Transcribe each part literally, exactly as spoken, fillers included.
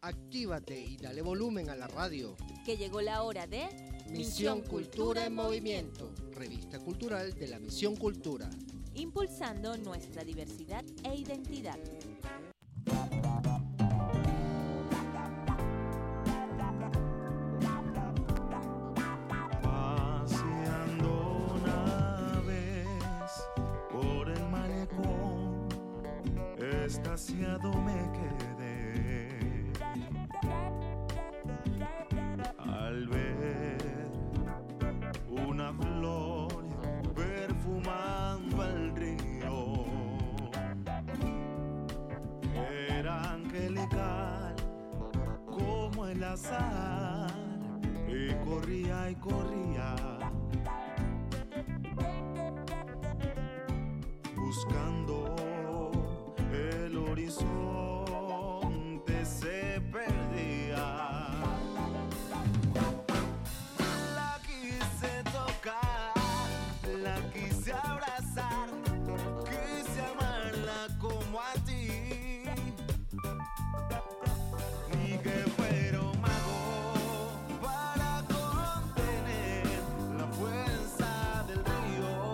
Actívate y dale volumen a la radio. Que llegó la hora de Misión Cultura en Movimiento, revista cultural de la Misión Cultura. Impulsando nuestra diversidad e identidad. Paseando una vez por el malecón, extasiado me quedé al ver una flor perfumando el río. Era angelical como el azar, y corría y corría buscando el horizonte, se perdía. La quise tocar, la quise abrazar, quise amarla como a ti, ni que fuera un mago para contener la fuerza del río.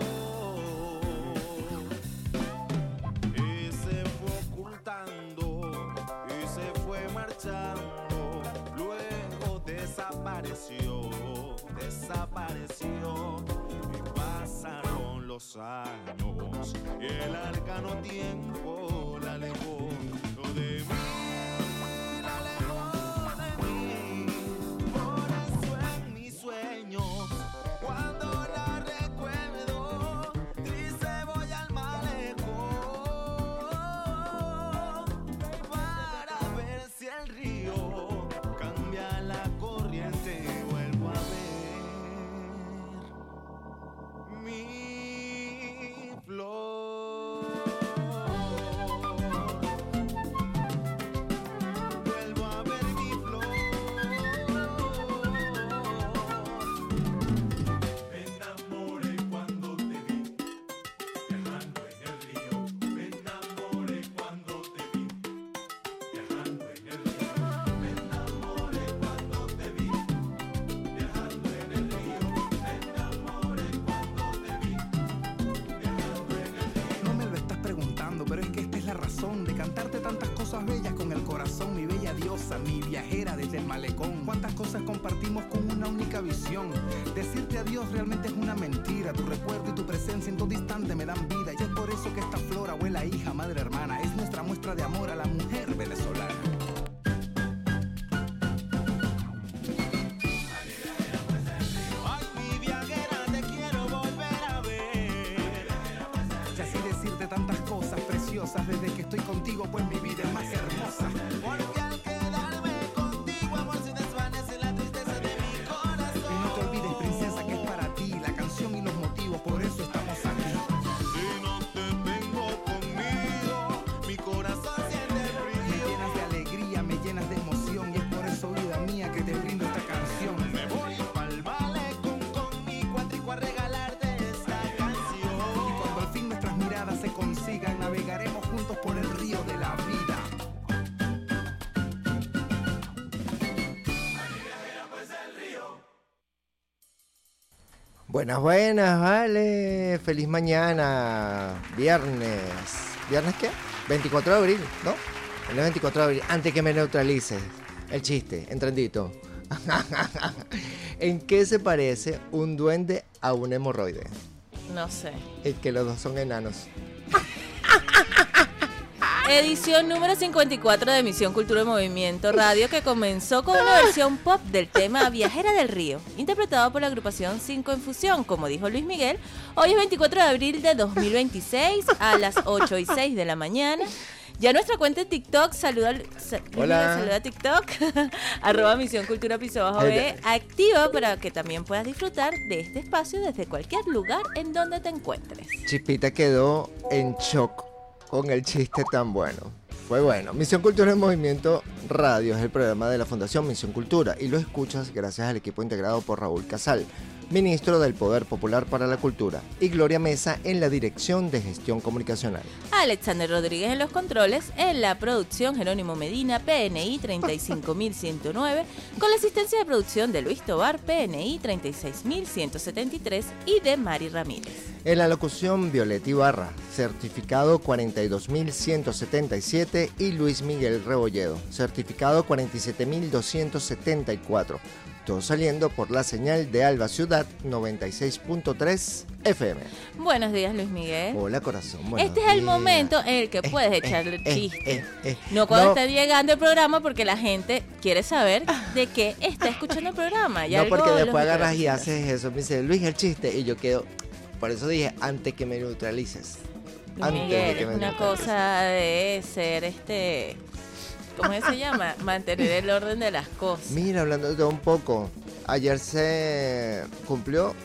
Y se fue ocultando y se fue marchando, luego desapareció, desapareció. Y pasaron los años y el arcano tiempo la alejó no de mí. Cuando la recuerdo, triste voy al malecón para ver si el río cambia la corriente y vuelvo a ver mi flor. Vuelvo a ver mi flor. De cantarte tantas cosas bellas con el corazón, mi bella diosa, mi viajera desde el malecón. Cuántas cosas compartimos con una única visión. Decirte adiós realmente es una mentira. Tu recuerdo y tu presencia en todo instante me dan vida. Y es por eso que esta flor, abuela, hija, madre, hermana, es nuestra muestra de amor a la mujer venezolana. Ay, mi viajera, te quiero volver a ver. Y así decirte tantas cosas preciosas. Desde que estoy contigo, pues mi vida es más hermosa. Porque al quedarme contigo, amor, se desvanece la tristeza de mi corazón. Y no te olvides, princesa, que es para ti la canción y los motivos, por eso estamos aquí. Si no te tengo conmigo, mi corazón siente frío. Me llenas de alegría, me llenas de emoción, y es por eso, vida mía, que te brindo esta canción. Me voy pa'l malecón con mi cuatrico a regalarte esta canción. Y cuando al fin nuestras miradas se consigan, navegaremos juntos por el río de la vida. Buenas, buenas, vale. Feliz mañana. Viernes. ¿Viernes qué? veinticuatro de abril, ¿no? El veinticuatro de abril. Antes que me neutralices. El chiste, entrendito. ¿En qué se parece un duende a un hemorroide? No sé. Es que los dos son enanos. Edición número cincuenta y cuatro de Misión Cultura en Movimiento Radio, que comenzó con una versión pop del tema Viajera del Río, interpretado por la agrupación cinco en Fusión. Como dijo Luis Miguel, hoy es veinticuatro de abril de dos mil veintiséis a las ocho y seis de la mañana. Ya nuestra cuenta de TikTok, saluda, sa- Hola. saluda a TikTok, arroba Misión Cultura Piso Bajo B, activa para que también puedas disfrutar de este espacio desde cualquier lugar en donde te encuentres. Chispita quedó en shock con el chiste tan bueno. Fue bueno. Misión Cultura en Movimiento Radio es el programa de la Fundación Misión Cultura y lo escuchas gracias al equipo integrado por Raúl Casal, ministro del Poder Popular para la Cultura, y Gloria Mesa en la Dirección de Gestión Comunicacional. Alexander Rodríguez en los controles, en la producción Jerónimo Medina, P N I treinta y cinco mil ciento nueve, con la asistencia de producción de Luis Tobar, P N I treinta y seis mil ciento setenta y tres y de Mari Ramírez. En la locución Violeta Ibarra, certificado cuarenta y dos mil ciento setenta y siete, y Luis Miguel Rebolledo, certificado cuarenta y siete mil doscientos setenta y cuatro. Todo saliendo por la señal de Alba Ciudad noventa y seis punto tres F M. Buenos días, Luis Miguel. Hola, corazón. Buenos Este es el días. momento en el que Eh, puedes eh, echarle eh, chiste. eh, eh. No cuando No. está llegando el programa, porque la gente quiere saber de qué está escuchando el programa. Y No, algo porque los después agarras y interesa. haces eso. Me dice, Luis, el chiste. Y yo quedo. Por eso dije, antes que me neutralices. Luis Antes Miguel, de que es me una neutralices. cosa de ser este... ¿Cómo se llama? Mantener el orden de las cosas. Mira, hablando de todo un poco. Ayer se cumplió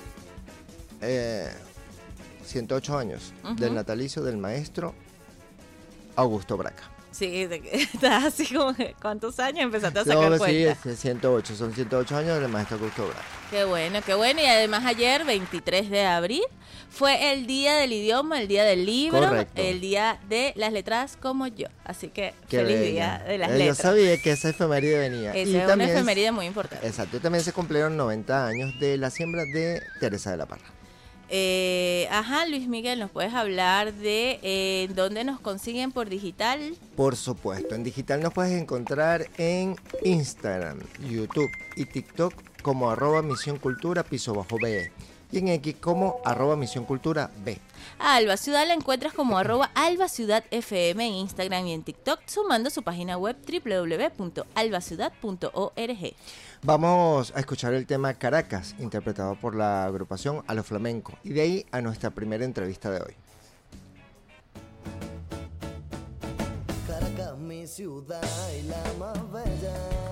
eh, ciento ocho años Ujú. del natalicio del maestro Augusto Braca. Sí, de que estás así como que, ¿cuántos años empezaste a sacar No, sí, cuenta? es ciento ocho, son ciento ocho años del maestro Augusto Braca. Qué bueno, qué bueno. Y además ayer, veintitrés de abril, fue el día del idioma, el día del libro, Correcto. el día de las letras como yo. Así que Qué feliz bella. día de las Eh, letras. Yo sabía que esa efeméride venía. Esa Y es una también- efeméride muy importante. Exacto, también se cumplieron noventa años de la siembra de Teresa de la Parra. Eh, ajá, Luis Miguel, ¿nos puedes hablar de eh, dónde nos consiguen por digital? Por supuesto, en digital nos puedes encontrar en Instagram, YouTube y TikTok como arroba Misión Cultura piso bajo B E y en X como arroba Misión Cultura B. A Alba Ciudad la encuentras como arroba Alba Ciudad F M en Instagram y en TikTok, sumando su página web doble u doble u doble u punto alba ciudad punto org. Vamos a escuchar el tema Caracas, interpretado por la agrupación A lo Flamenco, y de ahí a nuestra primera entrevista de hoy. Caracas, mi ciudad y la más bella.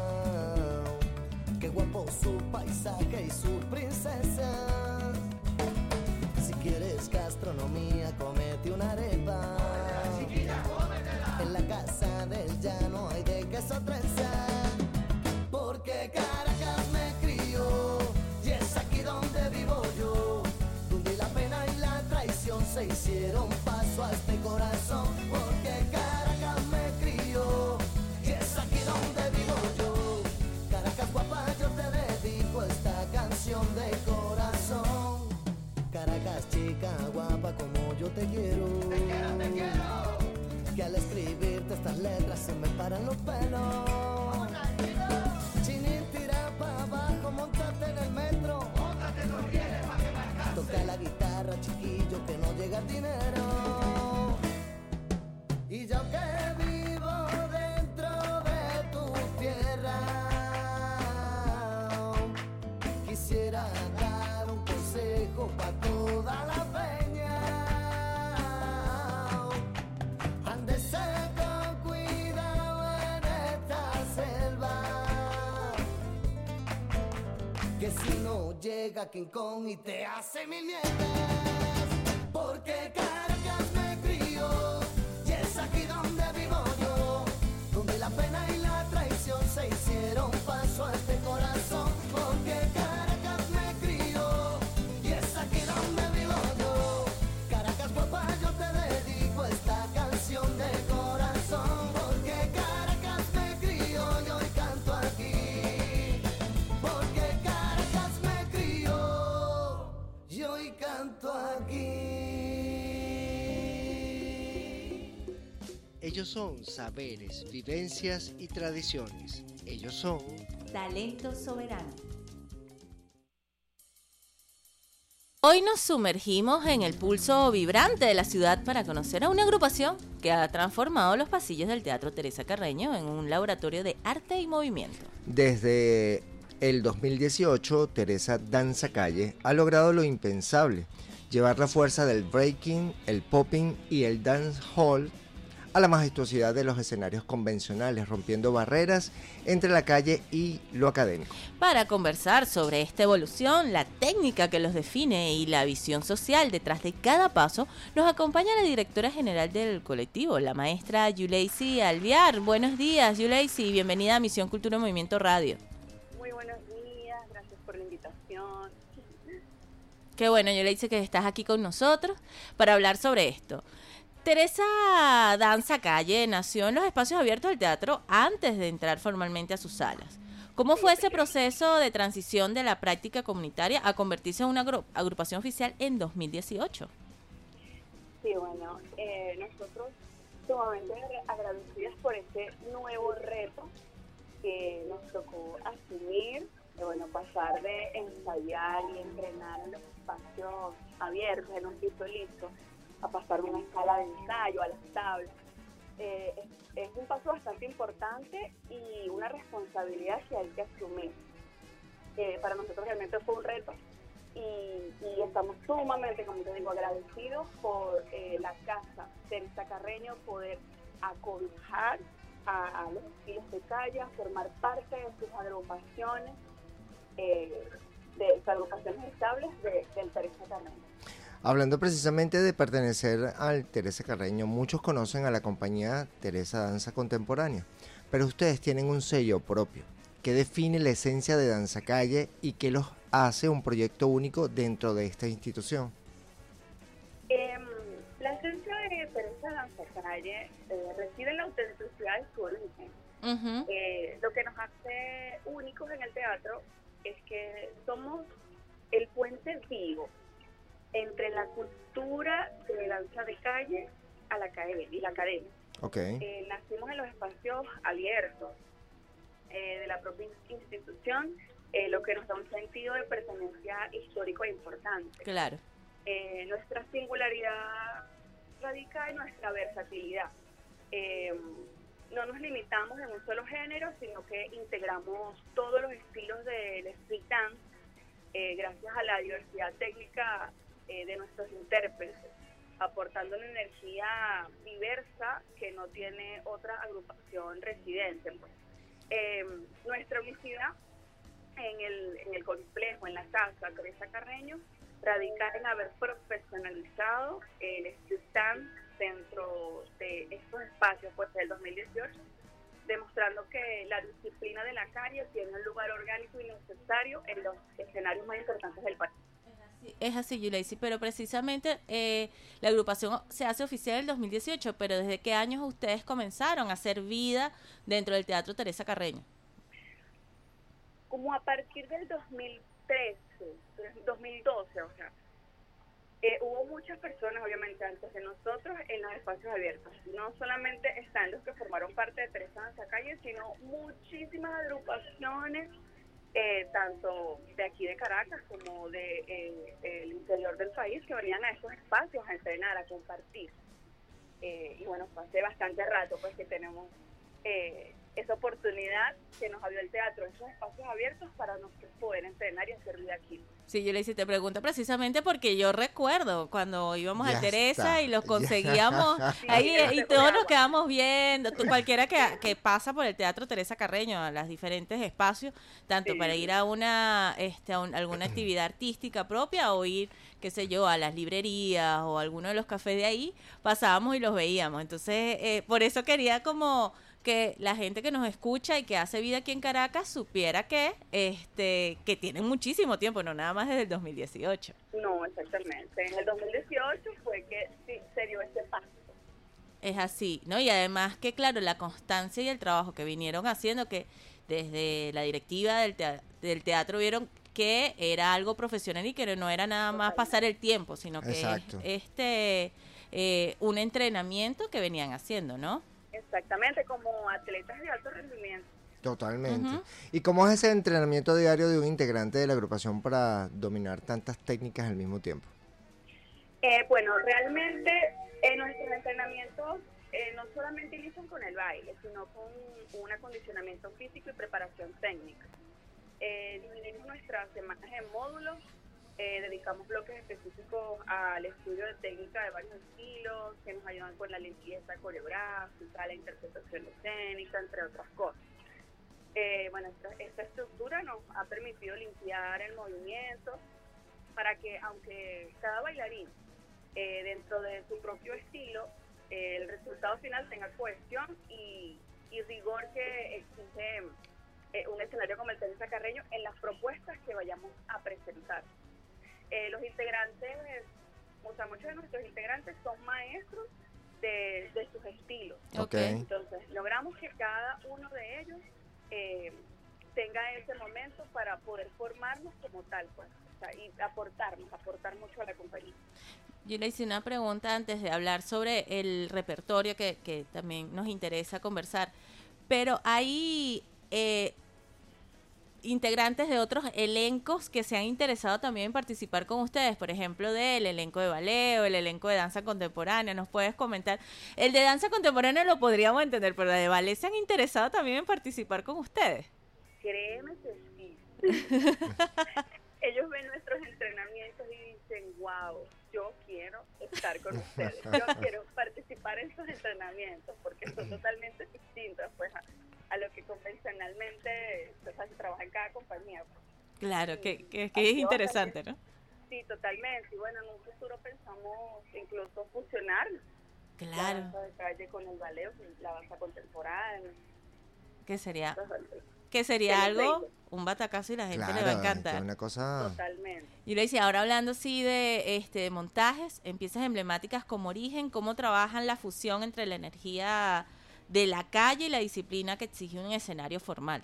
Qué guapo su paisaje y su princesa. Si quieres gastronomía, comete una arepa. En la casa del llano hay de queso trenza. Porque Caracas me crió y es aquí donde vivo yo, donde la pena y la traición se hicieron paso a este corazón. Porque Caracas me crió y es aquí donde vivo yo. Caracas guapa, yo te dedico esta canción de corazón. Caracas chica guapa como yo te quiero. Te quiero, te quiero. Que al escribirte estas letras se me paran los pelos. Chinin, tira pa' abajo, montate en el metro. Móntate, no quieres pa' que me alcance. Toca la guitarra, chiquillo, que no llega el dinero. Y yo que vivo dentro de tu tierra, quisiera dar un consejo pa' toda la peña. Ándese con cuidado en esta selva, que si no llega King Kong y te hace mil mierdas. Porque Caracas me crió y es aquí donde vivo yo, donde la pena y la traición se hicieron paso a este corazón. Porque Caracas me crió y es aquí donde vivo yo. Caracas guapa, yo te dedico esta canción de corazón. Porque Caracas me crió y hoy canto aquí. Porque Caracas me crió y hoy canto aquí. Ellos son saberes, vivencias y tradiciones. Ellos son... Talento soberano. Hoy nos sumergimos en el pulso vibrante de la ciudad para conocer a una agrupación que ha transformado los pasillos del Teatro Teresa Carreño en un laboratorio de arte y movimiento. Desde el dos mil dieciocho, Teresa Danza Calle ha logrado lo impensable, llevar la fuerza del breaking, el popping y el dancehall a la majestuosidad de los escenarios convencionales, rompiendo barreras entre la calle y lo académico. Para conversar sobre esta evolución, la técnica que los define y la visión social detrás de cada paso, nos acompaña la directora general del colectivo, la maestra Yuleisi Alviar. Buenos días, Yuleisi, bienvenida a Misión Cultura y Movimiento Radio. Muy buenos días, gracias por la invitación. Qué bueno, yo le dice que estás aquí con nosotros para hablar sobre esto. Teresa Danza Calle nació en los espacios abiertos del teatro antes de entrar formalmente a sus salas. ¿Cómo fue ese proceso de transición de la práctica comunitaria a convertirse en una agru- agrupación oficial en dos mil dieciocho? Sí, bueno, eh, nosotros sumamente agradecidas por este nuevo reto que nos tocó asumir, de bueno, pasar de ensayar y entrenar en los espacios abiertos, en un piso listo, a pasar de una sala de ensayo a las tablas. Eh, es, es un paso bastante importante y una responsabilidad que hay que asumir. Eh, para nosotros realmente fue un reto y, y estamos sumamente, como te digo, agradecidos por eh, la casa Teresa Carreño, poder acobijar a, a los estilos de calle, a formar parte de sus agrupaciones, eh, de sus agrupaciones estables de, del Teresa Carreño. Hablando precisamente de pertenecer al Teresa Carreño, muchos conocen a la compañía Teresa Danza Contemporánea, pero ustedes tienen un sello propio que define la esencia de Danza Calle y que los hace un proyecto único dentro de esta institución. Eh, la esencia de Teresa Danza Calle eh, reside en la autenticidad de su origen. Uh-huh. Eh, lo que nos hace únicos en el teatro es que somos el puente vivo entre la cultura de danza de calle a la academia y la academia. Okay. Eh, nacimos en los espacios abiertos eh, de la propia institución, eh, lo que nos da un sentido de pertenencia histórico e importante. Claro. Eh, nuestra singularidad radica en nuestra versatilidad. Eh, no nos limitamos en un solo género, sino que integramos todos los estilos del street dance, eh, gracias a la diversidad técnica eh, de nuestros intérpretes, aportando una energía diversa que no tiene otra agrupación residente. Pues. Eh, nuestra unicidad en el, en el complejo, en la casa Teresa Carreño, radica en haber profesionalizado el street dance dentro de estos espacios pues del dos mil dieciocho, demostrando que la disciplina de la calle tiene un lugar orgánico y necesario en los escenarios más importantes del país. Es así, Yuleisi, pero precisamente eh, la agrupación se hace oficial en el dos mil dieciocho, pero ¿desde qué años ustedes comenzaron a hacer vida dentro del Teatro Teresa Carreño? Como a partir del dos mil trece, dos mil doce, o sea, eh, hubo muchas personas, obviamente, antes de nosotros en los espacios abiertos. No solamente están los que formaron parte de Teresa Danza Calle, sino muchísimas agrupaciones, eh, tanto de aquí de Caracas como de eh, el interior del país, que venían a esos espacios a entrenar, a compartir. Eh, y bueno, fue hace bastante rato pues que tenemos eh, esa oportunidad que nos abrió el teatro, esos espacios abiertos para nosotros poder entrenar y hacer vida aquí. Sí, yo le hice, te pregunto precisamente porque yo recuerdo cuando íbamos Ya a Teresa está. y los conseguíamos ahí y todos nos quedamos viendo, tú, cualquiera que, que pasa por el Teatro Teresa Carreño, a los diferentes espacios, tanto Sí. para ir a una este a un- alguna actividad artística propia o ir, qué sé yo, a las librerías o a alguno de los cafés de ahí, pasábamos y los veíamos. Entonces, eh, por eso quería como que la gente que nos escucha y que hace vida aquí en Caracas supiera que este que tienen muchísimo tiempo, no nada más desde el dos mil dieciocho. No, exactamente. En el dos mil dieciocho fue que sí, se dio ese paso. Es así, ¿no? Y además que, claro, la constancia y el trabajo que vinieron haciendo, que desde la directiva del teatro, del teatro vieron que era algo profesional y que no era nada más pasar el tiempo, sino que Exacto. es este eh, un entrenamiento que venían haciendo, ¿no? Exactamente, como atletas de alto rendimiento. Totalmente. Ujú. ¿Y cómo es ese entrenamiento diario de un integrante de la agrupación para dominar tantas técnicas al mismo tiempo? Eh, bueno, realmente eh, nuestros entrenamientos eh, no solamente inician con el baile, sino con un acondicionamiento físico y preparación técnica. Eh, dividimos nuestras semanas en módulos, eh, dedicamos bloques específicos al estudio de técnica de varios estilos, que nos ayudan con la limpieza coreográfica, la interpretación escénica, entre otras cosas. Eh, bueno, esta, esta estructura nos ha permitido limpiar el movimiento para que, aunque cada bailarín eh, dentro de su propio estilo, eh, el resultado final tenga cohesión y, y rigor que exige eh, un escenario como el Teresa Carreño en las propuestas que vayamos a presentar. Eh, los integrantes, o sea, muchos de nuestros integrantes son maestros de, de sus estilos. Ok. Entonces, logramos que cada uno de ellos eh, tenga ese momento para poder formarnos como tal, pues, o sea, y aportarnos, aportar mucho a la compañía. Yo le hice una pregunta antes de hablar sobre el repertorio que, que también nos interesa conversar, pero hay eh, integrantes de otros elencos que se han interesado también en participar con ustedes, por ejemplo, del elenco de ballet o el elenco de danza contemporánea. ¿Nos puedes comentar? El de danza contemporánea lo podríamos entender, pero la de ballet se han interesado también en participar con ustedes. Créeme que sí. Ellos ven nuestros entrenamientos y dicen, wow, yo quiero estar con ustedes, yo quiero participar en sus entrenamientos, porque son totalmente distintos pues a, a lo que convencionalmente o sea, se trabaja en cada compañía. Pues. Claro, que, que, que Así es interesante, ¿no? Sí, totalmente. Y bueno, en un futuro pensamos incluso fusionar Claro. la danza de calle con el ballet, la danza contemporánea. Que sería, Entonces, que sería Pero algo, bello. un batacazo y la gente Claro, le va a que encantar. una cosa... totalmente. Y le decía, ahora hablando así de este de montajes, en piezas emblemáticas como Origen, ¿cómo trabajan la fusión entre la energía de la calle y la disciplina que exige un escenario formal?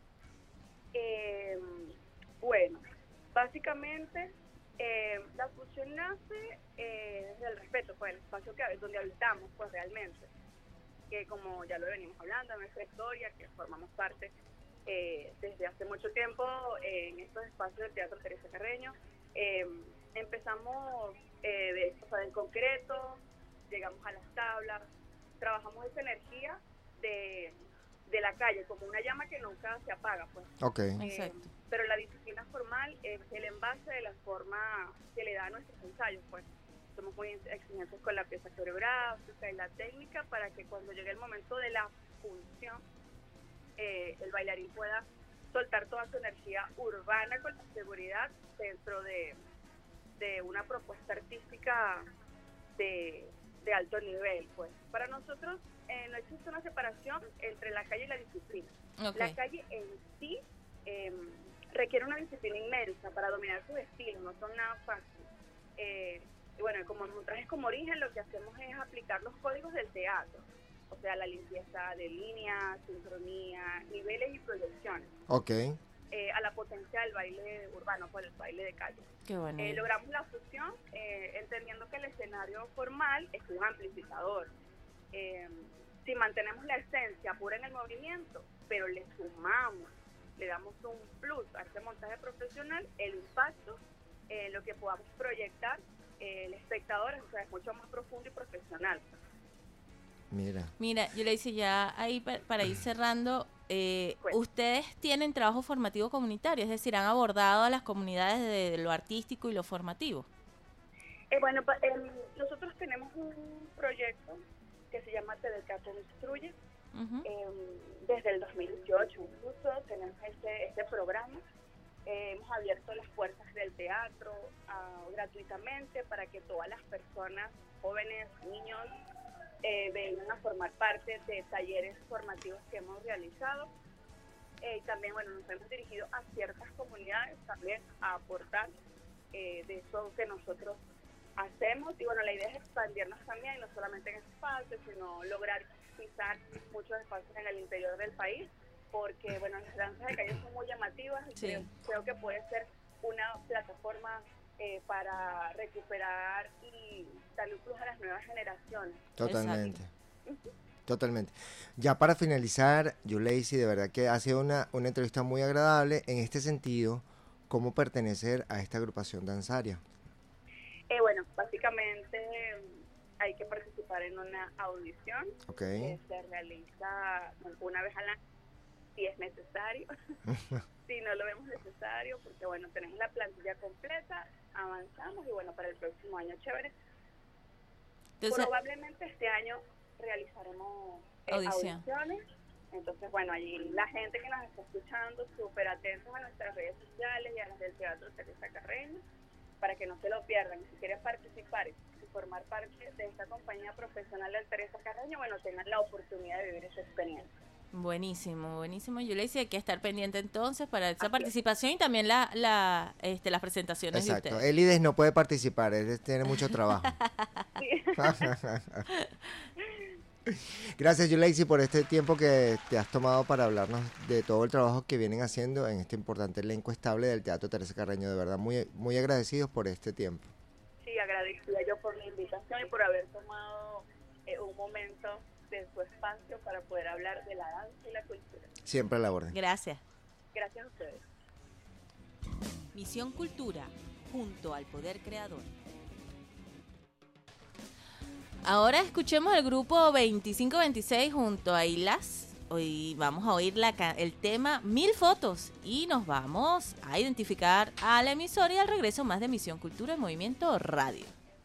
Eh, bueno, básicamente eh, la fusión nace eh, desde el respeto por el espacio que donde habitamos, pues realmente, que como ya lo venimos hablando en nuestra historia, que formamos parte eh, desde hace mucho tiempo eh, en estos espacios del Teatro Teresa Carreño. Eh, empezamos eh, de, o sea, en concreto, llegamos a las tablas, trabajamos esa energía de, de la calle como una llama que nunca se apaga, pues. Ok. Eh, Exacto. pero la disciplina formal es el envase de la forma que le da a nuestros ensayos, pues. Somos muy exigentes con la pieza coreográfica y la técnica para que cuando llegue el momento de la función, eh, el bailarín pueda soltar toda su energía urbana con la seguridad dentro de, de una propuesta artística de, de alto nivel, pues. Para nosotros eh, no existe una separación entre la calle y la disciplina. Okay. La calle en sí eh, requiere una disciplina inmensa para dominar sus estilos, no son nada fácil. Eh, y bueno, como montajes como Origen, lo que hacemos es aplicar los códigos del teatro, o sea, la limpieza de líneas, sincronía, niveles y proyecciones, Ok. eh, a la potencia del baile urbano, pues el baile de calle. Qué bueno. Eh, logramos la fusión eh, entendiendo que el escenario formal es un amplificador. Eh, si mantenemos la esencia pura en el movimiento, pero le sumamos, le damos un plus a este montaje profesional, el impacto, eh, lo que podamos proyectar eh, el espectador, o sea, es mucho más profundo y profesional. Mira. Mira, yo le hice ya ahí pa- para ir cerrando, eh, Pues. ustedes tienen trabajo formativo comunitario, es decir, han abordado a las comunidades de, de lo artístico y lo formativo. Eh, bueno, pa- em, nosotros tenemos un proyecto que se llama T D K Construye. Ujú. Eh, desde el dos mil dieciocho incluso tenemos este, este programa. Eh, hemos abierto las puertas del teatro uh, gratuitamente para que todas las personas, jóvenes, niños, eh, vengan a formar parte de talleres formativos que hemos realizado. Eh, y también, bueno, nos hemos dirigido a ciertas comunidades también a aportar eh, de eso que nosotros hacemos. Y bueno, la idea es expandirnos también, no solamente en ese espacio, sino lograr pisar muchos espacios en el interior del país, porque bueno, las danzas de calle son muy llamativas y Sí. creo, creo que puede ser una plataforma eh, para recuperar y darle un plus a las nuevas generaciones. Totalmente. Totalmente. Ya para finalizar, Yuleisi, de verdad que ha sido una, una entrevista muy agradable. En este sentido, ¿cómo pertenecer a esta agrupación danzaria? Eh, bueno, básicamente eh, hay que participar en una audición Ok. que se realiza una vez al año, si es necesario. Si no lo vemos necesario, porque bueno, tenemos la plantilla completa, avanzamos y bueno, para el próximo año chévere. Entonces, Probablemente este año realizaremos eh, Audición. audiciones. Entonces, bueno, allí la gente que nos está escuchando, súper atentos a nuestras redes sociales y a las del Teatro Teresa Carreño, para que no se lo pierdan. Si quieren participar y formar parte de esta compañía profesional del Teresa Carreño, bueno, tengan la oportunidad de vivir esa experiencia. Buenísimo, buenísimo. Yo le decía que estar pendiente entonces para esa participación y también la, la, este, las presentaciones Exacto. de ustedes. Elides no puede participar, él tiene mucho trabajo. Gracias, Yuleisi, por este tiempo que te has tomado para hablarnos de todo el trabajo que vienen haciendo en este importante elenco estable del Teatro Teresa Carreño. De verdad, muy, muy agradecidos por este tiempo. Sí, agradecida yo por la invitación y por haber tomado eh, un momento de su espacio para poder hablar de la danza y la cultura. Siempre a la orden. Gracias. Gracias a ustedes. Misión Cultura, junto al Poder Creador. Ahora escuchemos el grupo veinticinco veintiséis junto a Ilas. Hoy vamos a oír la, el tema Mil Fotos y nos vamos a identificar a la emisora y al regreso más de Misión Cultura en Movimiento Radio.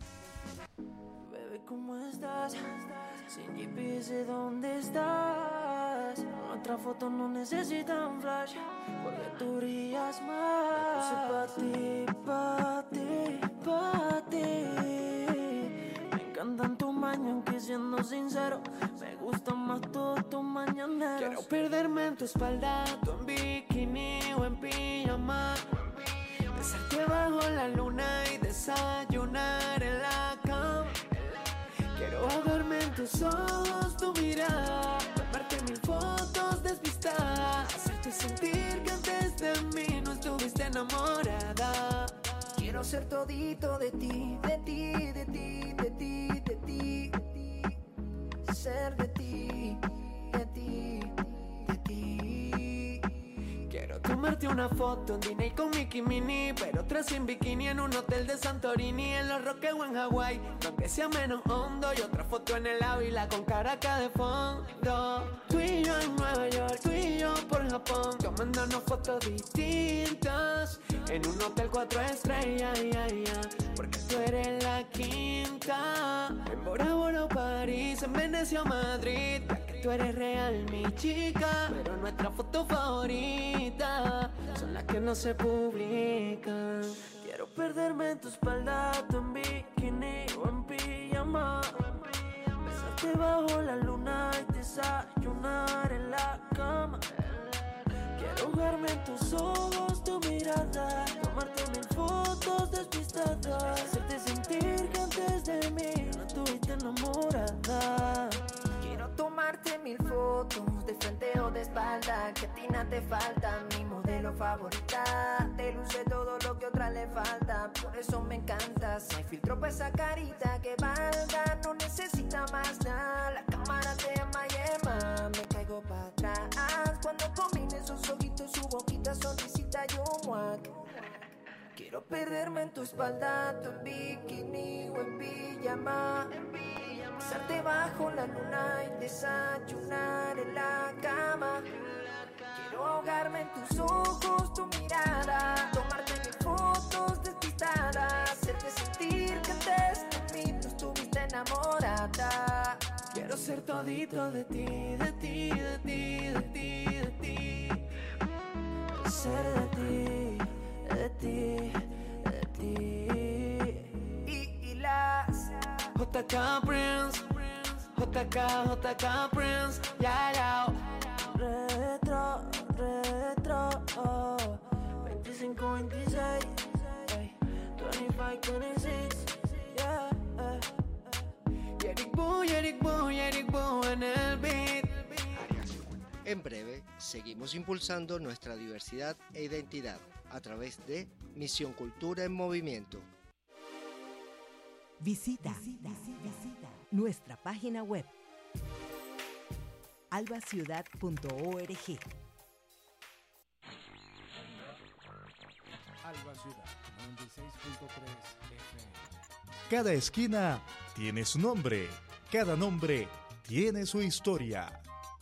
Bebé, ¿cómo estás? Sin G P S, ¿dónde estás? Nuestras fotos no necesitan flash, porque tú brillas más. Pa' ti, pa' ti, pa' ti. Me encantan tus mañas, aunque siendo sincero, me gustan más todos tus mañaneros. Quiero perderme en tu espalda, tú en bikini o en pijama. Besarte bajo la luna y desayunar en la cama. Quiero ahogarme en tus ojos, tu mirada, tomarte mil fotos despistadas, hacerte sentir que antes de mí no estuviste enamorada. Quiero ser todito de ti, de ti, de ti, de ti, de ti, de ti. Ser de ti, de ti, de ti. Quiero tomarte una foto en Disney con Mickey Minnie, pero tres sin bikini en un hotel de Santorini, en Los Roques o en Hawái, donde sea menos hondo, y otra foto en el Ávila con Caracas de fondo. Tú y yo en Nueva York, tú y yo por Japón, tomándonos fotos distintas en un hotel cuatro estrellas, ya, ya, porque tú eres la quinta. En Bora Bora, París, en Venecia, Madrid, ya que tú eres real, mi chica. Pero nuestra foto favorita son las que no se publican. Quiero perderme en tu espalda, tú en bikini o en pijama. Besarte bajo la luna y desayunar en la cama. Quiero ahogarme en tus ojos, tu mirada, tomarte mil fotos despistadas, hacerte sentir que antes de mí no estuviste enamorada. Quiero tomarte mil fotos, de frente o de espalda, que a ti nada te falta, mi modelo favorita. Te luce todo lo que a otra le falta, por eso me encantas. No hay filtro para esa carita que valga, no necesita más nada. La cámara te ama y ema, me caigo para atrás cuando combine sus ojitos, su boquita, sonrisita y un muac. Quiero perderme en tu espalda, tu en bikini o en pijama. Besarte bajo la luna y desayunar en la cama. Quiero ahogarme en tus ojos, tu mirada, tomarte mil fotos despistadas, hacerte sentir que antes de mí no estuviste enamorada. Quiero ser todito de ti, de ti, de ti, de ti, de ti. Ser de ti, de ti, de ti. Y, y las J K Prince, J K, J K Prince, ya, ya. Retro, retro, oh. veinticinco veintiséis, hey. veinticinco veintiséis, yeah, eh. Eric Boo, Eric Boo, Eric Boo en el beat. En breve, seguimos impulsando nuestra diversidad e identidad a través de Misión Cultura en Movimiento. Visita, visita, visita nuestra página web albaciudad punto org. Alba Ciudad noventa y seis punto tres F M. Cada esquina tiene su nombre, cada nombre tiene su historia.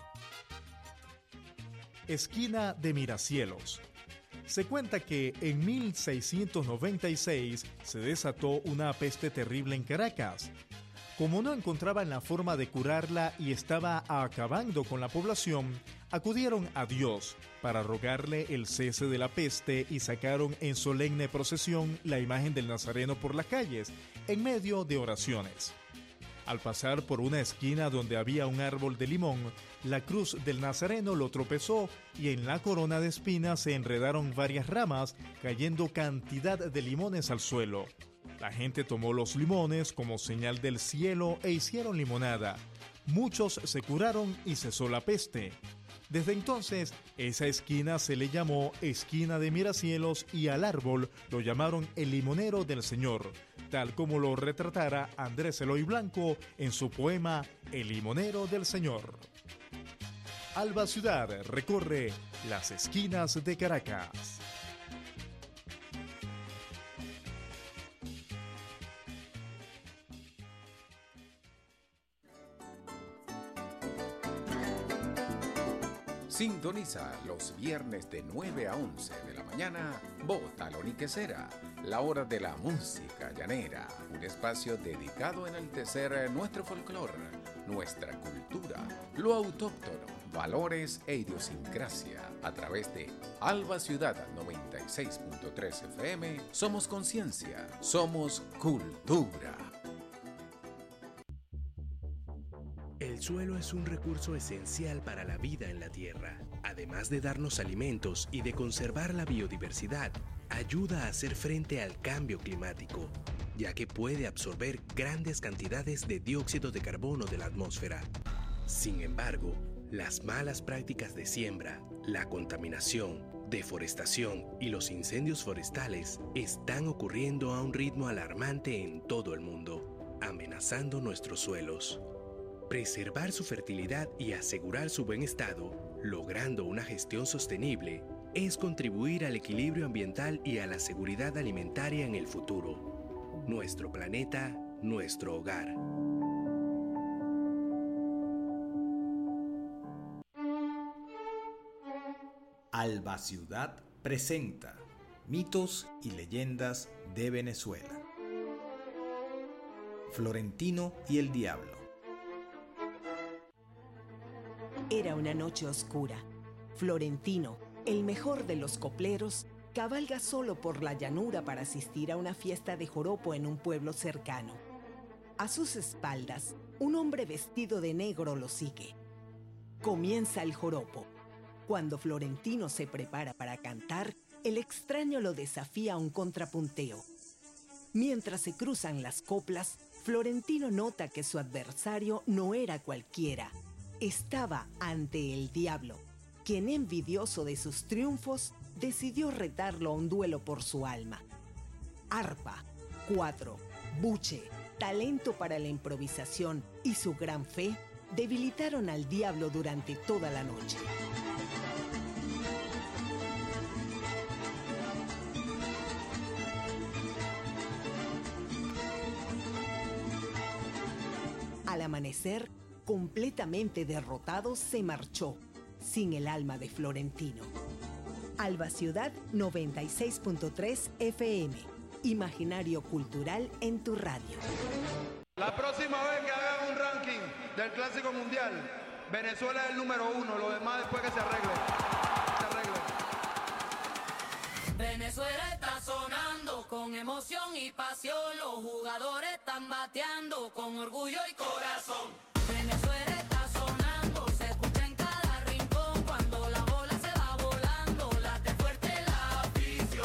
Esquina de Miracielos. Se cuenta que en mil seiscientos noventa y seis se desató una peste terrible en Caracas. Como no encontraban la forma de curarla y estaba acabando con la población, acudieron a Dios para rogarle el cese de la peste y sacaron en solemne procesión la imagen del Nazareno por las calles, en medio de oraciones. Al pasar por una esquina donde había un árbol de limón, la cruz del Nazareno lo tropezó y en la corona de espinas se enredaron varias ramas, cayendo cantidad de limones al suelo. La gente tomó los limones como señal del cielo e hicieron limonada. Muchos se curaron y cesó la peste. Desde entonces, esa esquina se le llamó Esquina de Miracielos y al árbol lo llamaron el Limonero del Señor, tal como lo retratara Andrés Eloy Blanco en su poema El Limonero del Señor. Alba Ciudad recorre las esquinas de Caracas. Sintoniza los viernes de nueve a once de la mañana Botalón y Quesera, la hora de la música llanera, un espacio dedicado a enaltecer nuestro folclore, nuestra cultura, lo autóctono, valores e idiosincrasia. A través de Alba Ciudad noventa y seis punto tres F M, somos conciencia, somos cultura. El suelo es un recurso esencial para la vida en la tierra. Además de darnos alimentos y de conservar la biodiversidad, ayuda a hacer frente al cambio climático, ya que puede absorber grandes cantidades de dióxido de carbono de la atmósfera. Sin embargo, las malas prácticas de siembra, la contaminación, deforestación y los incendios forestales están ocurriendo a un ritmo alarmante en todo el mundo, amenazando nuestros suelos. Preservar su fertilidad y asegurar su buen estado, logrando una gestión sostenible, es contribuir al equilibrio ambiental y a la seguridad alimentaria en el futuro. Nuestro planeta, nuestro hogar. Alba Ciudad presenta Mitos y Leyendas de Venezuela. Florentino y el Diablo. Era una noche oscura. Florentino, el mejor de los copleros, cabalga solo por la llanura para asistir a una fiesta de joropo en un pueblo cercano. A sus espaldas, un hombre vestido de negro lo sigue. Comienza el joropo. Cuando Florentino se prepara para cantar, el extraño lo desafía a un contrapunteo. Mientras se cruzan las coplas, Florentino nota que su adversario no era cualquiera. Estaba ante el diablo, quien, envidioso de sus triunfos, decidió retarlo a un duelo por su alma. Arpa, cuatro, buche, talento para la improvisación y su gran fe debilitaron al diablo durante toda la noche. Al amanecer, completamente derrotado, se marchó, sin el alma de Florentino. Alba Ciudad noventa y seis punto tres F M. Imaginario cultural en tu radio. La próxima vez que hagan un ranking del Clásico Mundial, Venezuela es el número uno, lo demás después que se arregle. Se arregle. Venezuela está sonando con emoción y pasión, los jugadores están bateando con orgullo y corazón. Venezuela está sonando, se escucha en cada rincón, cuando la bola se va volando, late fuerte la afición.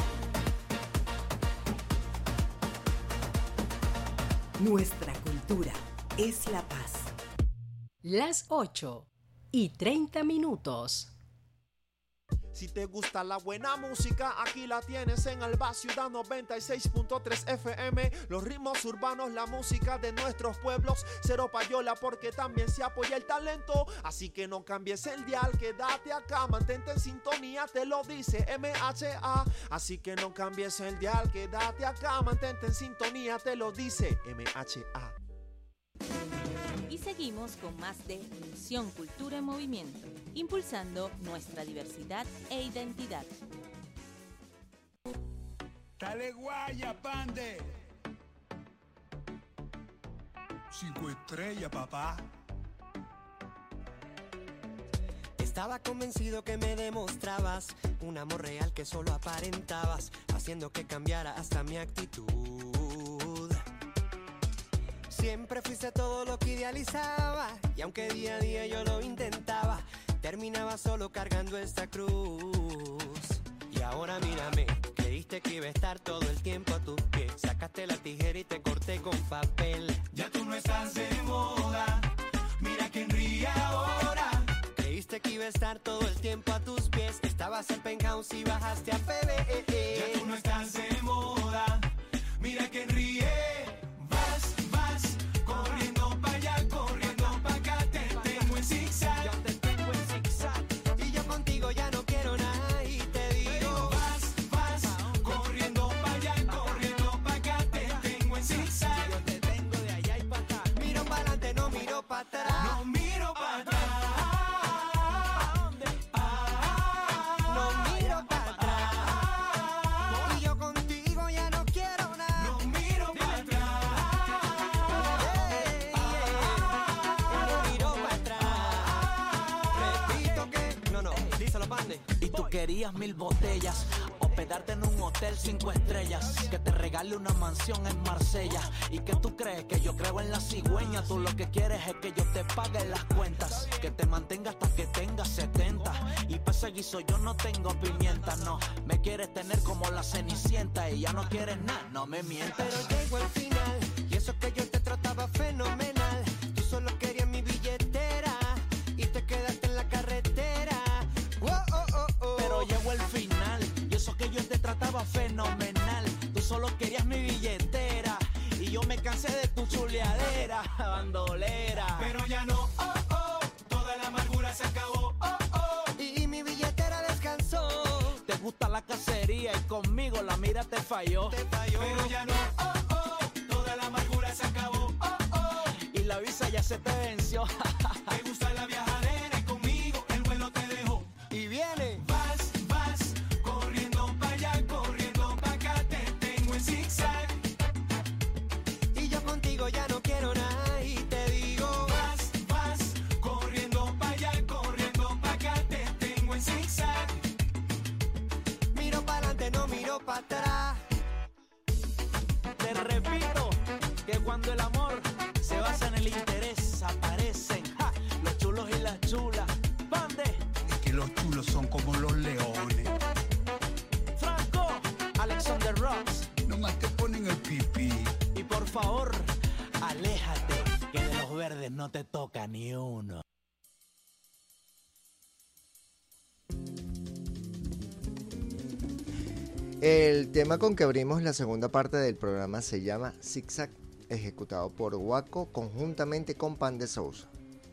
Nuestra cultura es la paz. Las ocho y treinta minutos. Si te gusta la buena música, aquí la tienes en Alba Ciudad noventa y seis punto tres F M. Los ritmos urbanos, la música de nuestros pueblos. Cero payola porque también se apoya el talento. Así que no cambies el dial, quédate acá, mantente en sintonía, te lo dice M H A. Así que no cambies el dial, quédate acá, mantente en sintonía, te lo dice M H A. Y seguimos con más de Misión Cultura en Movimiento, impulsando nuestra diversidad e identidad. Dale guaya, pande. Cinco estrellas, papá. Estaba convencido que me demostrabas un amor real que solo aparentabas, haciendo que cambiara hasta mi actitud. Siempre fuiste todo lo que idealizaba, y aunque día a día yo lo intentaba, terminaba solo cargando esta cruz. Y ahora mírame, creíste que iba a estar todo el tiempo a tus pies. Sacaste la tijera y te corté con papel. Ya tú no estás de moda, mira quién ríe ahora. Creíste que iba a estar todo el tiempo a tus pies. Estabas en penthouse y bajaste a P B E. Ya tú no estás de moda, mira quién ríe. Vas, vas, corriendo pa' allá, corriendo pa' acá. Te tengo en zigzag, yo te tengo en zigzag. Y yo contigo ya no quiero nada y te digo, vas, vas, corriendo pa' allá, corriendo pa' acá. Te tengo en zigzag, yo te tengo de allá y pa' acá. Miro para adelante, no miro para atrás. No miro para atrás. Y tú querías mil botellas, hospedarte en un hotel cinco estrellas, que te regale una mansión en Marsella. ¿Y que tú crees? Que yo creo en la cigüeña. Tú lo que quieres es que yo te pague las cuentas, que te mantenga hasta que tengas setenta. Y para ese guiso yo no tengo pimienta, no. Me quieres tener como la Cenicienta y ya no quieres nada, no me mientas. Pero llego al final, y eso que yo te trataba fenomenal. Tú solo querías mi billetera y te quedaste en la carretera. Oh, oh, oh, oh. Pero llegó el final, y eso que yo te trataba fenomenal. Tú solo querías mi billetera y yo me cansé de tu chuleadera, bandolera. Pero ya no, oh, oh, toda la amargura se acabó, oh, oh. Y mi billetera descansó. Te gusta la cacería y conmigo la mira te falló. Te falló. Pero ya no, oh, oh, toda la amargura se acabó, oh, oh. Y la visa ya se te venció. Te gusta la viajadera y conmigo el vuelo te dejó. Y viene. Vas, vas, corriendo pa' allá, corriendo pa' acá. Te tengo en zigzag. Y yo contigo ya no quiero nada y te digo, vas, vas, corriendo pa' allá, corriendo pa' acá. Te tengo en zigzag. Miro para adelante, no miro para atrás. Te repito que cuando el amor se basa en el interés, aparecen ja, los chulos y las chulas. Bande. Es que los chulos son como los leones. Franco, Alexander Rocks. Nomás te ponen el pipí. Y por favor, aléjate, que de los verdes no te toca ni uno. El tema con que abrimos la segunda parte del programa se llama Zigzag, ejecutado por Guaco conjuntamente con Pan de Sousa.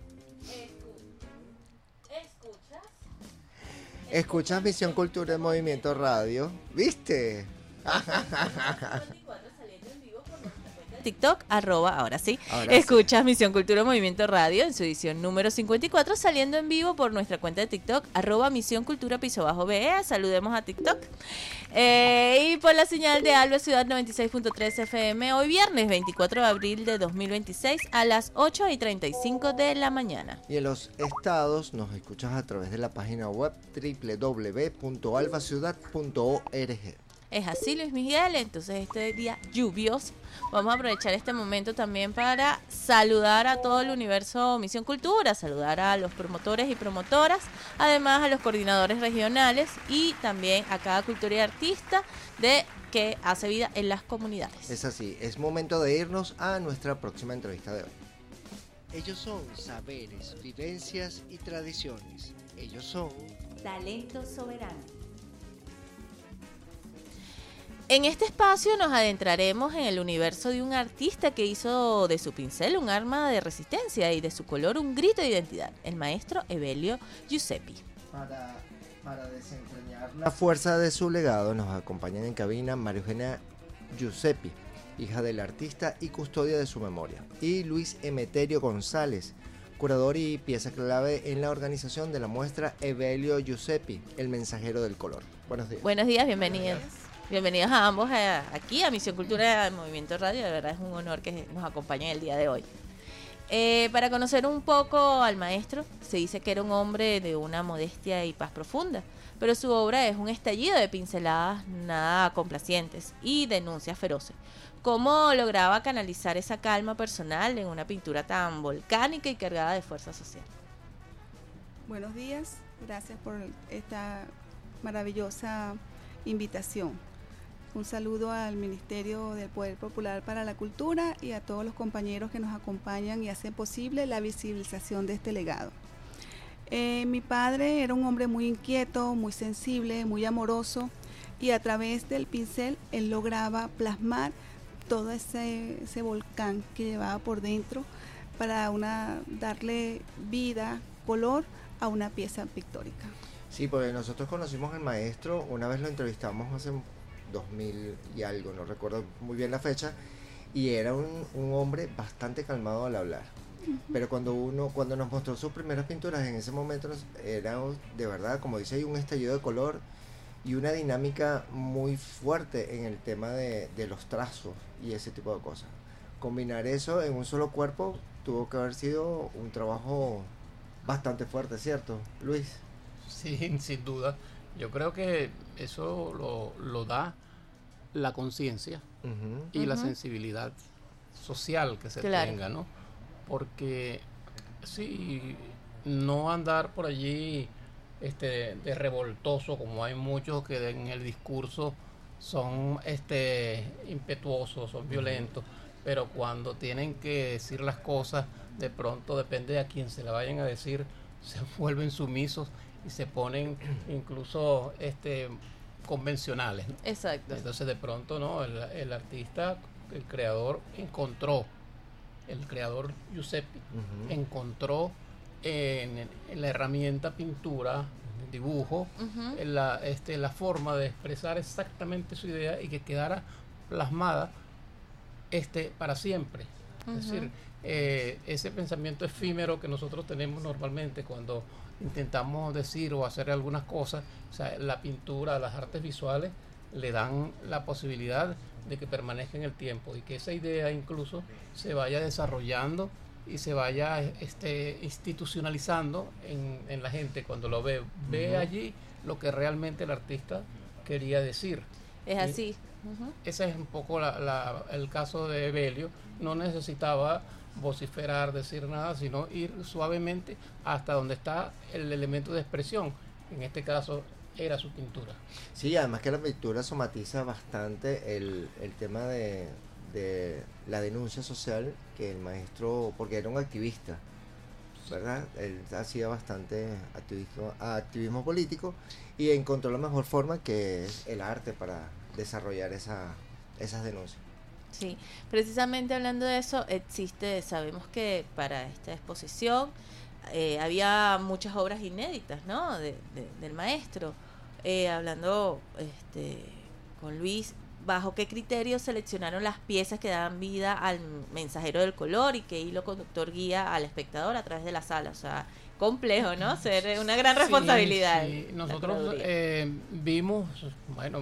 ¿Escuchas? Escuchas Misión Cultura en Movimiento Radio, ¿viste? TikTok, arroba, ahora sí. Ahora Escuchas sí. Misión Cultura Movimiento Radio en su edición número cincuenta y cuatro, saliendo en vivo por nuestra cuenta de TikTok, arroba Misión Cultura piso bajo B E. Saludemos a TikTok. Eh, y por la señal de Alba Ciudad noventa y seis punto tres F M, hoy viernes veinticuatro de abril de dos mil veintiséis a las ocho y treinta y cinco de la mañana. Y en los estados nos escuchas a través de la página web doble u doble u doble u punto alba ciudad punto org. Es así, Luis Miguel. Entonces, este día lluvioso, vamos a aprovechar este momento también para saludar a todo el universo Misión Cultura, saludar a los promotores y promotoras, además a los coordinadores regionales y también a cada cultura y artista de que hace vida en las comunidades. Es así, es momento de irnos a nuestra próxima entrevista de hoy. Ellos son saberes, vivencias y tradiciones. Ellos son talento soberano. En este espacio nos adentraremos en el universo de un artista que hizo de su pincel un arma de resistencia y de su color un grito de identidad, el maestro Evelio Giuseppi. Para, para desentrañar la fuerza de su legado nos acompañan en cabina María Eugenia Giuseppi, hija del artista y custodia de su memoria, y Luis Emeterio González, curador y pieza clave en la organización de la muestra Evelio Giuseppi, el mensajero del color. Buenos días. Buenos días, bienvenidos. Bienvenidos a ambos a, aquí a Misión Cultura en Movimiento Radio. De verdad es un honor que nos acompañen el día de hoy. Eh, para conocer un poco al maestro, se dice que era un hombre de una modestia y paz profunda, pero su obra es un estallido de pinceladas nada complacientes y denuncias feroces. ¿Cómo lograba canalizar esa calma personal en una pintura tan volcánica y cargada de fuerza social? Buenos días, gracias por esta maravillosa invitación. Un saludo al Ministerio del Poder Popular para la Cultura y a todos los compañeros que nos acompañan y hacen posible la visibilización de este legado. Eh, mi padre era un hombre muy inquieto, muy sensible, muy amoroso, y a través del pincel él lograba plasmar todo ese, ese volcán que llevaba por dentro para una, darle vida, color a una pieza pictórica. Sí, porque nosotros conocimos al maestro, una vez lo entrevistamos hace dos mil y algo, no recuerdo muy bien la fecha, y era un, un hombre bastante calmado al hablar. Uh-huh. Pero cuando uno, cuando nos mostró sus primeras pinturas, en ese momento nos, era de verdad, como dice ahí, un estallido de color y una dinámica muy fuerte en el tema de, de los trazos y ese tipo de cosas. Combinar eso en un solo cuerpo tuvo que haber sido un trabajo bastante fuerte, ¿cierto, Luis? Sí, sin duda. Yo creo que eso lo, lo da la conciencia uh-huh. y uh-huh. la sensibilidad social que se claro. tenga, ¿no? Porque sí, no andar por allí este de revoltoso, como hay muchos que en el discurso son este impetuosos, son violentos, uh-huh. pero cuando tienen que decir las cosas, de pronto depende de a quién se la vayan a decir, se vuelven sumisos y se ponen incluso este convencionales, ¿no? Exacto. Entonces de pronto no el, el artista, el creador encontró, el creador Giuseppe uh-huh. encontró en, en la herramienta pintura, dibujo, uh-huh. en la, este, la forma de expresar exactamente su idea y que quedara plasmada este, para siempre. Uh-huh. Es decir, eh, ese pensamiento efímero que nosotros tenemos normalmente cuando intentamos decir o hacer algunas cosas, o sea, la pintura, las artes visuales le dan la posibilidad de que permanezca en el tiempo y que esa idea incluso se vaya desarrollando y se vaya este, institucionalizando en, en la gente cuando lo ve, ve uh-huh. allí lo que realmente el artista quería decir. Es así. Uh-huh. Ese es un poco la, la, el caso de Evelio, no necesitaba vociferar, decir nada, sino ir suavemente hasta donde está el elemento de expresión. En este caso era su pintura. Sí, además que la pintura somatiza bastante el, el tema de, de la denuncia social que el maestro, porque era un activista, ¿verdad? Él hacía bastante activismo, activismo político y encontró la mejor forma, que es el arte, para desarrollar esa, esas denuncias. Sí, precisamente hablando de eso, existe, sabemos que para esta exposición eh, había muchas obras inéditas, ¿no? De, de, del maestro. Eh, hablando este, con Luis, ¿bajo qué criterios seleccionaron las piezas que daban vida al mensajero del color y qué hilo conductor guía al espectador a través de la sala? O sea, complejo, ¿no? Ser una gran responsabilidad. Sí, sí. Nosotros eh, vimos, bueno,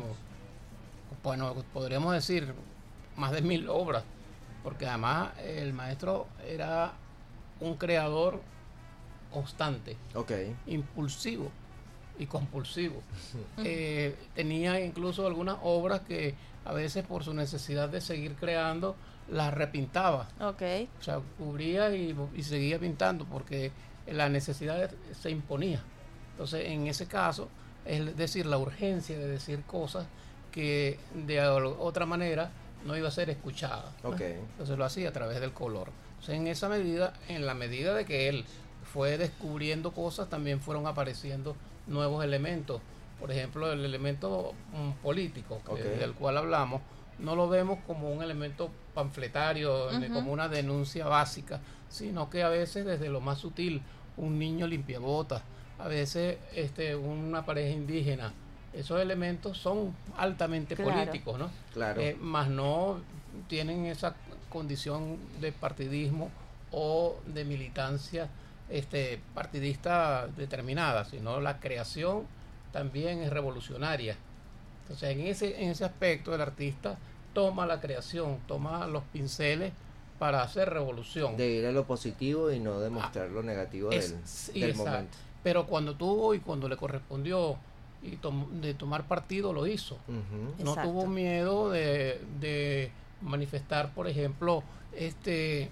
bueno, podríamos decir más de mil obras, porque además el maestro era un creador constante, okay. impulsivo y compulsivo. Uh-huh. Eh, tenía incluso algunas obras que a veces por su necesidad de seguir creando las repintaba. Okay. O sea, cubría y, y seguía pintando porque la necesidad se imponía. Entonces, en ese caso, es decir, la urgencia de decir cosas que de otra manera no iba a ser escuchada. Okay. Entonces lo hacía a través del color. Entonces, en esa medida, en la medida de que él fue descubriendo cosas, también fueron apareciendo nuevos elementos. Por ejemplo, el elemento um, político, que, okay. del cual hablamos, no lo vemos como un elemento panfletario, uh-huh. ni como una denuncia básica, sino que a veces desde lo más sutil, un niño limpiabotas, a veces este, una pareja indígena, esos elementos son altamente claro. políticos, ¿no? Claro. Eh, más no tienen esa condición de partidismo o de militancia este, partidista determinada, sino la creación también es revolucionaria. Entonces, en ese, en ese aspecto, el artista toma la creación, toma los pinceles para hacer revolución. De ir a lo positivo y no demostrar ah, lo negativo es, del, sí, del exacto. momento. Pero cuando tuvo y cuando le correspondió y tom- de tomar partido lo hizo. Ujú. No Exacto. tuvo miedo de, de manifestar, por ejemplo, este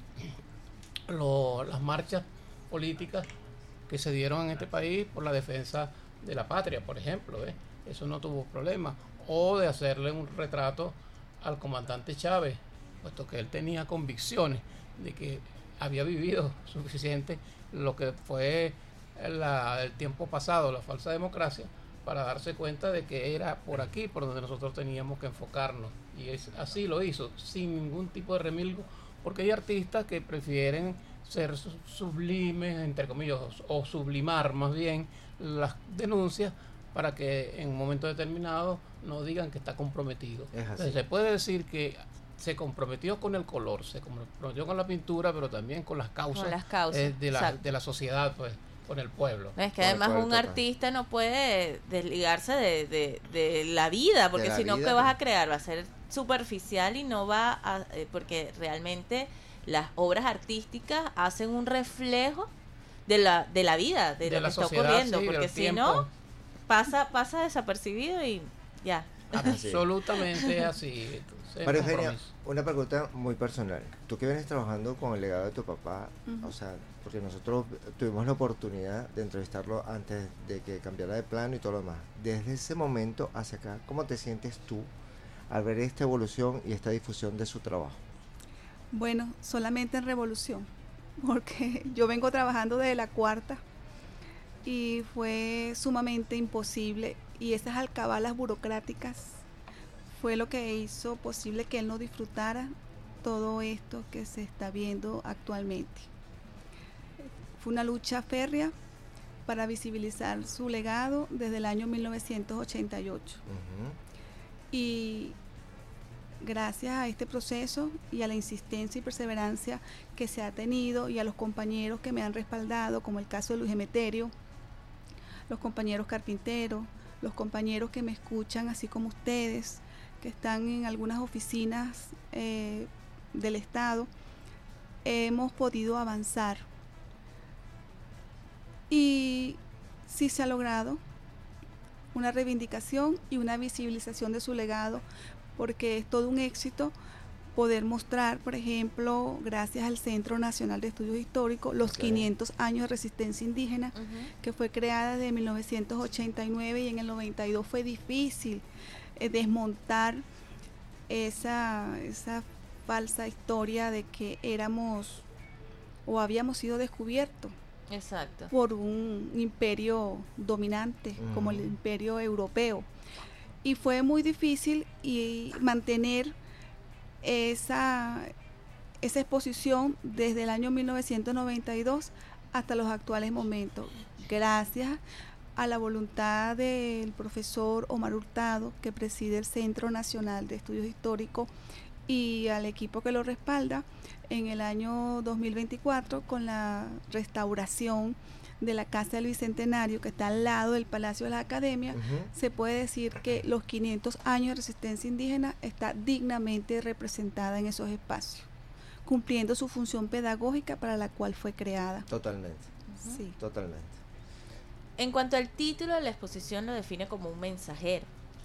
lo- las marchas políticas que se dieron en este país por la defensa de la patria, por ejemplo, ¿eh? Eso no tuvo problema. O de hacerle un retrato al comandante Chávez, puesto que él tenía convicciones de que había vivido suficiente lo que fue la- el tiempo pasado, la falsa democracia, para darse cuenta de que era por aquí por donde nosotros teníamos que enfocarnos. Y es, así lo hizo, sin ningún tipo de remilgo, porque hay artistas que prefieren ser su- sublimes, entre comillas, o sublimar más bien las denuncias para que en un momento determinado no digan que está comprometido. Es así. Entonces, se puede decir que se comprometió con el color, se comprometió con la pintura, pero también con las causas, Con las causas, eh, de, la, exacto. de la sociedad, pues, con el pueblo. Es que además un artista no puede desligarse de, de, de la vida, porque la si no, vida, ¿qué vas ¿no? a crear? Va a ser superficial y no va a... eh, porque realmente las obras artísticas hacen un reflejo de la, de la vida, de, De lo la que está sociedad, ocurriendo, sí, del porque si tiempo. no, pasa, pasa desapercibido y ya. Absolutamente así. Entonces, María Eugenia, compromiso. una pregunta muy personal. Tú que vienes trabajando con el legado de tu papá, Ujú. o sea, porque nosotros tuvimos la oportunidad de entrevistarlo antes de que cambiara de plano y todo lo demás. Desde ese momento hacia acá, ¿cómo te sientes tú al ver esta evolución y esta difusión de su trabajo? Bueno, solamente en revolución, porque yo vengo trabajando desde la cuarta y fue sumamente imposible, y esas alcabalas burocráticas fue lo que hizo posible que él no disfrutara todo esto que se está viendo actualmente. Fue una lucha férrea para visibilizar su legado desde el año mil novecientos ochenta y ocho. Y gracias a este proceso y a la insistencia y perseverancia que se ha tenido, y a los compañeros que me han respaldado, como el caso de Luis Emeterio, los compañeros carpinteros, los compañeros que me escuchan, así como ustedes, que están en algunas oficinas eh, del Estado, hemos podido avanzar. Y sí se ha logrado una reivindicación y una visibilización de su legado, porque es todo un éxito poder mostrar, por ejemplo, gracias al Centro Nacional de Estudios Históricos, los Okay. quinientos años de resistencia indígena, Ujú. que fue creada desde mil novecientos ochenta y nueve, y en el noventa y dos fue difícil eh, desmontar esa, esa falsa historia de que éramos o habíamos sido descubiertos Exacto. por un imperio dominante como el Ujú. imperio europeo, y fue muy difícil y mantener esa esa exposición desde el año mil novecientos noventa y dos hasta los actuales momentos, gracias a la voluntad del profesor Omar Hurtado, que preside el Centro Nacional de Estudios Históricos, y al equipo que lo respalda. En el año dos mil veinticuatro, con la restauración de la Casa del Bicentenario, que está al lado del Palacio de la Academia, Ujú. se puede decir que los quinientos años de resistencia indígena está dignamente representada en esos espacios, cumpliendo su función pedagógica para la cual fue creada. Totalmente. Sí. Totalmente. En cuanto al título, la exposición lo define como un mensajero.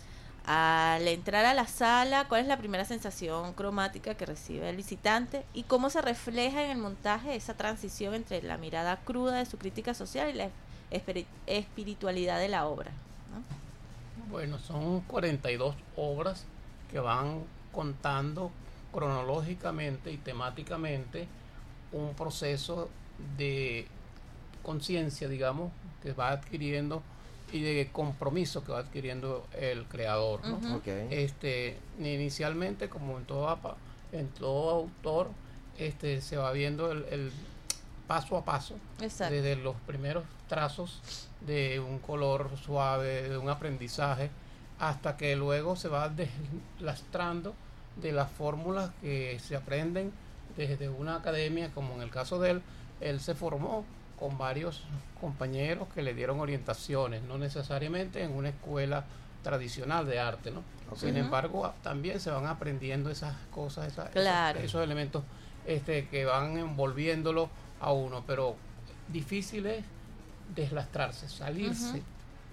Al entrar a la sala, ¿cuál es la primera sensación cromática que recibe el visitante y cómo se refleja en el montaje esa transición entre la mirada cruda de su crítica social y la espiri- espiritualidad de la obra, ¿no? Bueno, son cuarenta y dos obras que van contando cronológicamente y temáticamente un proceso de conciencia, digamos, que va adquiriendo, y de compromiso que va adquiriendo el creador, ¿no? Ujú. Ok. Este, inicialmente, como en todo apa- en todo autor, este se va viendo el, el paso a paso, Exacto. desde los primeros trazos de un color suave, de un aprendizaje, hasta que luego se va deslastrando de las fórmulas que se aprenden desde una academia, como en el caso de él. Él se formó con varios compañeros que le dieron orientaciones, no necesariamente en una escuela tradicional de arte, ¿no? Ok. Sin Ujú. embargo, también se van aprendiendo esas cosas, esa- Claro. esos, esos elementos este, que van envolviéndolo a uno, pero difícil es deslastrarse, salirse Ujú.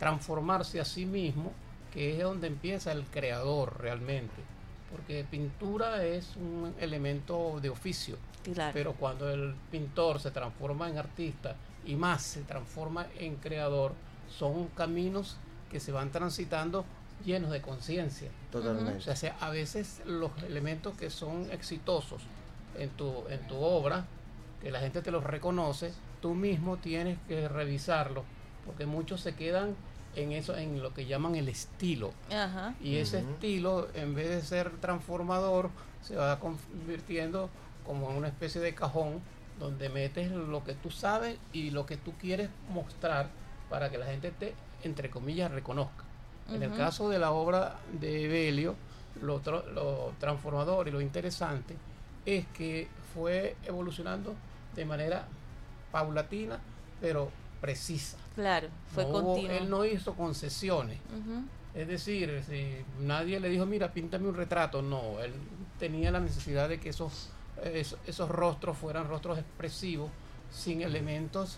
transformarse a sí mismo, que es donde empieza el creador realmente, porque pintura es un elemento de oficio, claro. pero cuando el pintor se transforma en artista y más se transforma en creador, son caminos que se van transitando llenos de conciencia. Totalmente. O sea, a veces los elementos que son exitosos en tu, en tu obra, que la gente te los reconoce, tú mismo tienes que revisarlo, porque muchos se quedan en eso, en lo que llaman el estilo. Ajá. Y ese Ujú. estilo, en vez de ser transformador, se va convirtiendo como en una especie de cajón donde metes lo que tú sabes y lo que tú quieres mostrar para que la gente te, entre comillas, reconozca. En el Ujú. caso de la obra de Evelio, lo, tro- lo transformador y lo interesante es que fue evolucionando de manera paulatina, pero precisa. Claro, fue No hubo- continuo. él no hizo concesiones. Ujú. Es decir, si nadie le dijo, mira, píntame un retrato, no, él tenía la necesidad de que esos, esos, esos rostros fueran rostros expresivos, sin elementos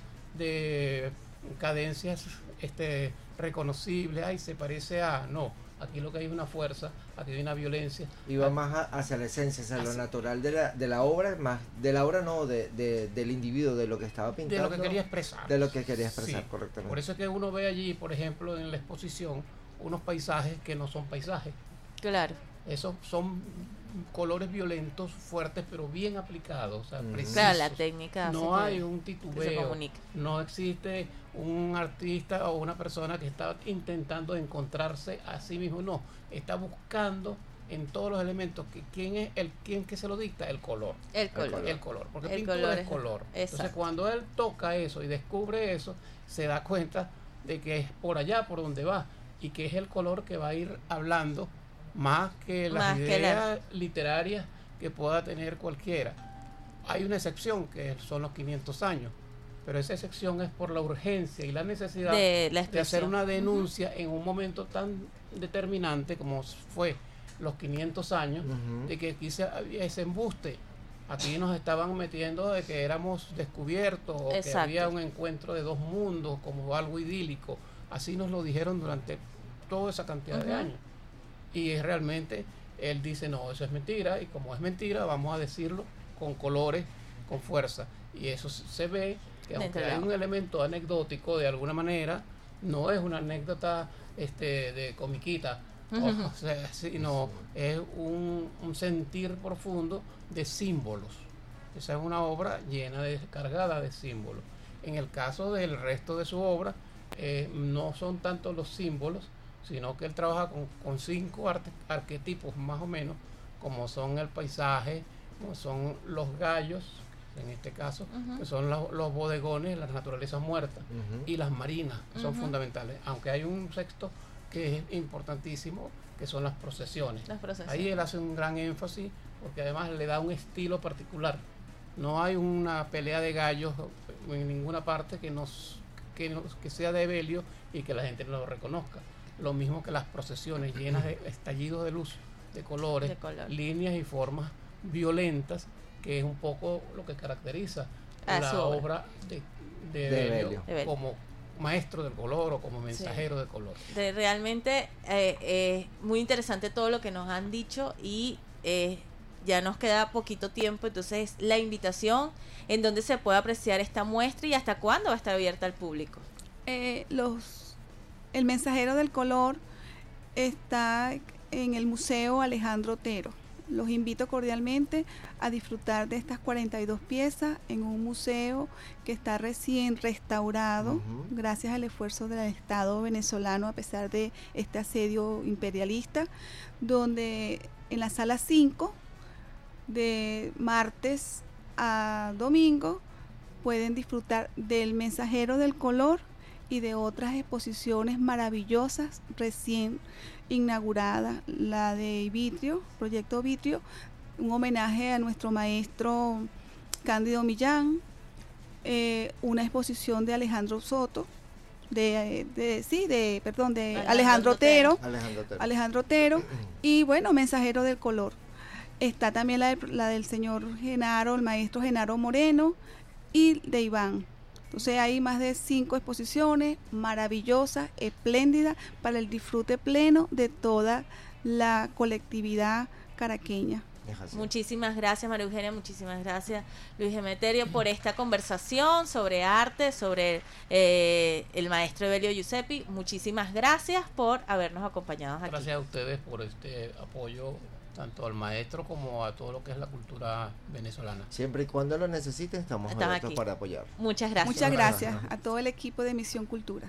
de cadencias este, reconocibles, ay, se parece a, no, aquí lo que hay es una fuerza, aquí hay una violencia. Iba más a- hacia la esencia, hacia lo Hacia- natural de la, de la obra, más de la obra no, de, de- del individuo, de lo que estaba De pintando. lo que quería expresar. De lo que quería expresar, Sí. correctamente. Por eso es que uno ve allí, por ejemplo, en la exposición, unos paisajes que no son paisajes. Claro. Esos son colores violentos, fuertes, pero bien aplicados, o sea, Ujú. precisos. Claro, la técnica hace No que- hay un que se titubeo, comunique. no existe un artista o una persona que está intentando encontrarse a sí mismo, no, está buscando en todos los elementos que quién es el quién que se lo dicta, el color. El color. El color, porque El pintura color es es- color. Entonces, exacto. cuando él toca eso y descubre eso, se da cuenta de que es por allá por donde va y que es el color que va a ir hablando más que las Más que ideas la- literarias que pueda tener cualquiera. Hay una excepción que son los quinientos años, pero esa excepción es por la urgencia y la necesidad De la de hacer expresión. una denuncia en un momento tan determinante como fue los quinientos años, Ujú. de que aquí se había ese embuste. Aquí nos estaban metiendo de que éramos descubiertos o que Exacto. había un encuentro de dos mundos como algo idílico. Así nos lo dijeron durante toda esa cantidad de Ujú. años. Y es realmente, él dice, no, eso es mentira, y como es mentira, vamos a decirlo con colores, con fuerza. Y eso s- se ve que aunque Dentro de hay la un elemento anecdótico de alguna manera, no es una anécdota este, de comiquita, o- Ujú. o sea, sino es un, un sentir profundo de símbolos. Esa es una obra llena de, cargada de símbolos. En el caso del resto de su obra, eh, no son tanto los símbolos, sino que él trabaja con, con cinco arte- arquetipos más o menos, como son el paisaje, como son los gallos, en este caso, Ujú. que son los, los bodegones, las naturalezas muertas, Ujú. y las marinas, que son Ujú. fundamentales. Aunque hay un sexto que es importantísimo, que son las procesiones. Las procesiones. Ahí él hace un gran énfasis, porque además le da un estilo particular. No hay una pelea de gallos en ninguna parte que nos que, nos- que sea de Evelio y que la gente no lo reconozca. Lo mismo que las procesiones llenas de estallidos de luz, de colores, De color. líneas y formas violentas, que es un poco lo que caracteriza A la su obra. obra de, de De Evelio Evelio. Evelio. como maestro del color o como mensajero de color. De- realmente eh, eh, muy interesante todo lo que nos han dicho y eh, ya nos queda poquito tiempo, entonces la invitación en donde se puede apreciar esta muestra y hasta cuándo va a estar abierta al público. Eh, los, el mensajero del color está en el Museo Alejandro Otero. Los invito cordialmente a disfrutar de estas cuarenta y dos piezas en un museo que está recién restaurado, Ujú. gracias al esfuerzo del Estado venezolano a pesar de este asedio imperialista, donde en la sala cinco, de martes a domingo, pueden disfrutar del mensajero del color y de otras exposiciones maravillosas recién inaugurada, la de Vitrio, Proyecto Vitrio, un homenaje a nuestro maestro Cándido Millán, eh, una exposición de Alejandro Soto, de, de sí, de, perdón, de Alejandro Alejandro Otero, Otero. Alejandro Otero. Alejandro Otero, y bueno, mensajero del color. Está también la, de- la del señor Genaro, el maestro Genaro Moreno, y de Iván. Entonces hay más de cinco exposiciones maravillosas, espléndidas, para el disfrute pleno de toda la colectividad caraqueña. Muchísimas gracias, María Eugenia, muchísimas gracias, Luis Emeterio, por esta conversación sobre arte, sobre eh, el maestro Evelio Giuseppi. Muchísimas gracias por habernos acompañado aquí. Gracias a ustedes por este apoyo, tanto al maestro como a todo lo que es la cultura venezolana. Siempre y cuando lo necesiten, estamos Están abiertos aquí. para apoyar. Muchas gracias. Muchas gracias a todo el equipo de Misión Cultura.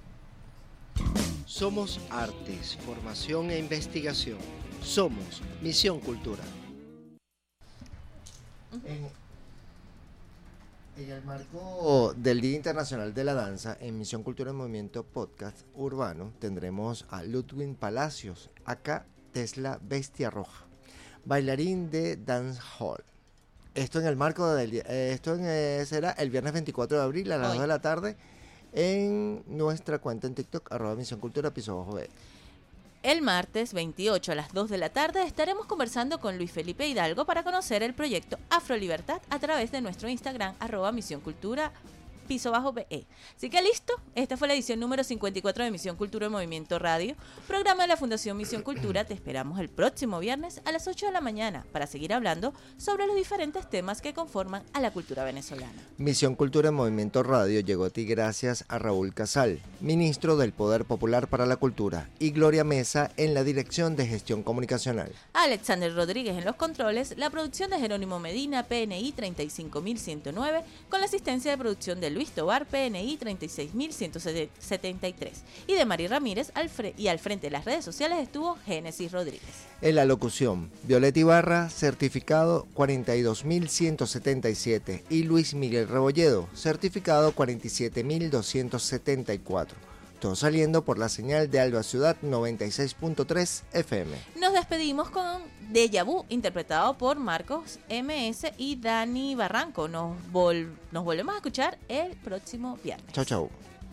Somos artes, formación e investigación. Somos Misión Cultura. En, en el marco del Día Internacional de la Danza, en Misión Cultura en Movimiento Podcast Urbano, tendremos a Ludwig Palacios, acá Tesla Bestia Roja, bailarín de dancehall. Esto en el marco del día, eh, esto en, eh, será el viernes veinticuatro de abril a las Hoy. dos de la tarde en nuestra cuenta en TikTok, arroba Misión Cultura, piso bajo B. El martes veintiocho a las dos de la tarde estaremos conversando con Luis Felipe Hidalgo para conocer el proyecto Afrolibertad a través de nuestro Instagram, arroba Misión Cultura, piso bajo B E. Así que listo, esta fue la edición número cincuenta y cuatro de Misión Cultura en Movimiento Radio, programa de la Fundación Misión Cultura. Te esperamos el próximo viernes a las ocho de la mañana para seguir hablando sobre los diferentes temas que conforman a la cultura venezolana. Misión Cultura en Movimiento Radio llegó a ti gracias a Raúl Casal, ministro del Poder Popular para la Cultura, y Gloria Mesa en la Dirección de Gestión Comunicacional. Alexander Rodríguez en los controles, la producción de Jerónimo Medina, P N I treinta y cinco mil ciento nueve, con la asistencia de producción de Luis Tobar, P N I treinta y seis mil ciento setenta y tres, y de Mari Ramírez, al fre- y al frente de las redes sociales estuvo Génesis Rodríguez. En la locución, Violeta Ibarra, certificado cuarenta y dos mil ciento setenta y siete, y Luis Miguel Rebolledo, certificado cuarenta y siete mil doscientos setenta y cuatro. Todo saliendo por la señal de Alba Ciudad noventa y seis punto tres F M. Nos despedimos con Deja Vu, interpretado por Marcos M S y Dani Barranco. Nos, vol- nos volvemos a escuchar el próximo viernes. Chau, chau.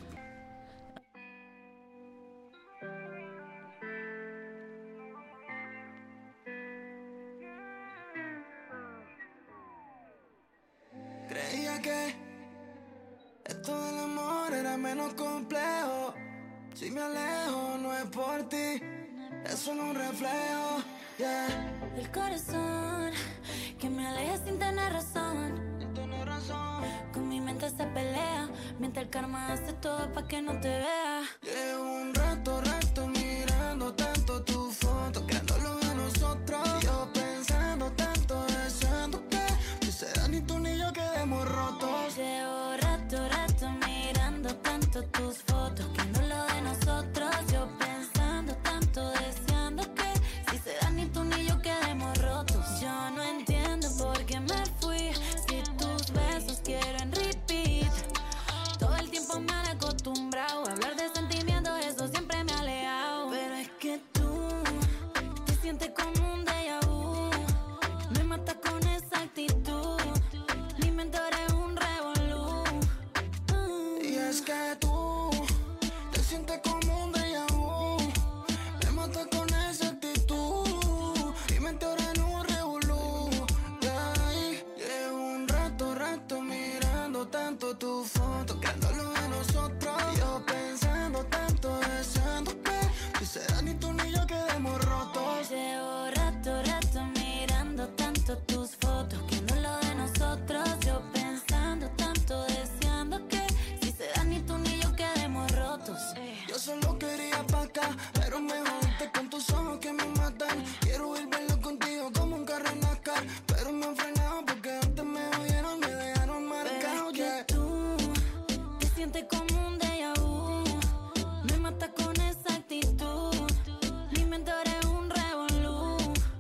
Creía que esto del amor era menos complejo. Si me alejo no es por ti, es solo un reflejo, yeah. El corazón que me aleja sin tener razón. Sin tener razón. Con mi mente se pelea, mientras el karma hace todo pa' que no te vea. Llevo un rato, rato mirando tanto tu foto, creando lo de nosotros. Yo pensando tanto, deseando que ni será ni tú ni yo quedemos rotos. Llevo rato, rato mirando tanto tus fotos, creando lo de nosotros. Yo pensando tanto, deseando que si se da ni tú ni yo quedemos rotos. Yo no entiendo por qué me fui, si tus besos quieren repeat. Todo el tiempo me han acostumbrado a hablar de sentimientos, eso siempre me ha alejado. Pero es que tú te sientes como un déjà vu, me matas con esa actitud, mi mentor es un revolú. Y es que tú te sientes como un déjà vu, me matas con esa actitud, mi mente ahora en un revolú. Yeah. Llevo un rato, rato mirando tanto tu foto, creando lo de nosotros. Yo pensando tanto, deseando que si será ni tú ni yo quedemos rotos. Llevo rato, rato mirando tanto tus fotos, creando lo de nosotros. Yo pensando tanto, deseando que si se da ni tú ni yo quedemos rotos. Yo solo quería pa' acá, pero me jodiste con tus ojos que me matan. Quiero ir verlo contigo como un carro en NASCAR, pero me han frenado porque antes me oyeron, me dejaron marcado. Pero es Yeah. que tú te sientes como un déjà vu, me matas con esa actitud, mi mentor es un revolú.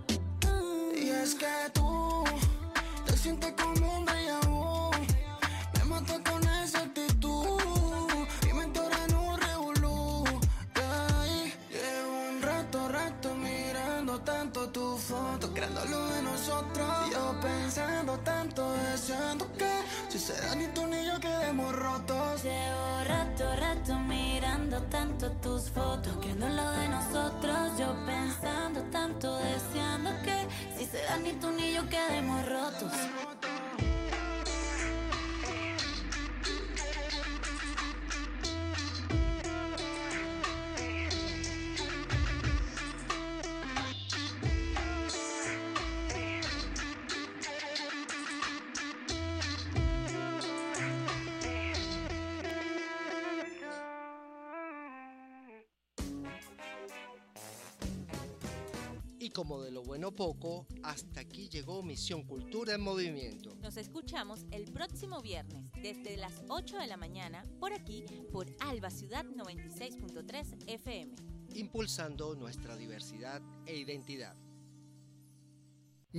Y es que tú te sientes como un déjà vu, me matas con esa actitud, mi mente ahora en un revolú. Yeah. Llevo un rato, rato mirando tanto tu foto, creando lo de nosotros. Yo pensando tanto, deseando que si será ni tú ni yo quedemos rotos. Llevo rato, rato mirando tanto tus fotos, creando lo de nosotros. Yo pensando tanto, deseando que si se da ni tú ni yo quedemos rotos. como de lo bueno poco, hasta aquí llegó Misión Cultura en Movimiento. Nos escuchamos el próximo viernes desde las ocho de la mañana por aquí por Alba Ciudad noventa y seis punto tres F M. Impulsando nuestra diversidad e identidad.